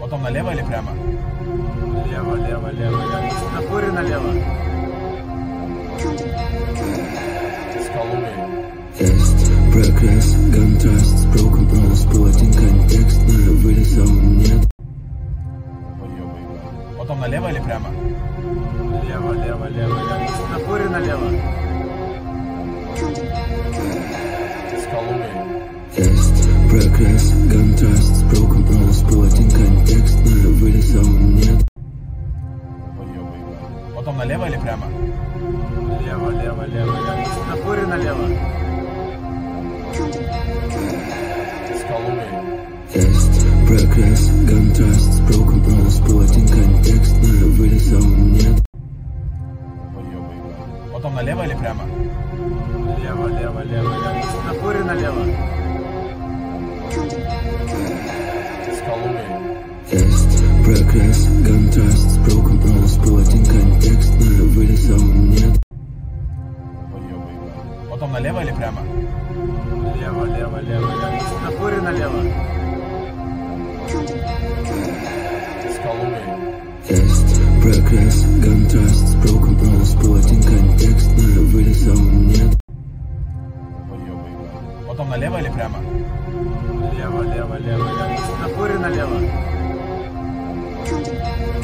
Потом налево или прямо? Лево, лево, лево, лево. Светофоре налево. С Калугой. Есть прогресс, контраст, broken promise, был один контекст, но вылезал нет. Потом налево или прямо? Лево, лево, лево, лево. Светофоре налево. С Калугой. Есть прогресс, контраст, broken promise, был один контекст, но вылезал нет. Потом налево или прямо? Лево, лево, лево, лево. Светофоре налево. С Калугой. Есть прогресс, контраст, broken promise, был один контекст, но вылезал нет. Потом налево или прямо? Лево, лево, лево, лево. Светофоре налево. С Калугой. Есть прогресс, контраст, broken promise, был один контекст, но вылезал нет. Потом налево или прямо? Лево, лево, лево, лево. Светофоре налево. С Калугой. Есть прогресс, контраст, broken promise, был один контекст, но вылезал нет. Потом налево или прямо? Лево, лево, лево, лево. Светофоре налево.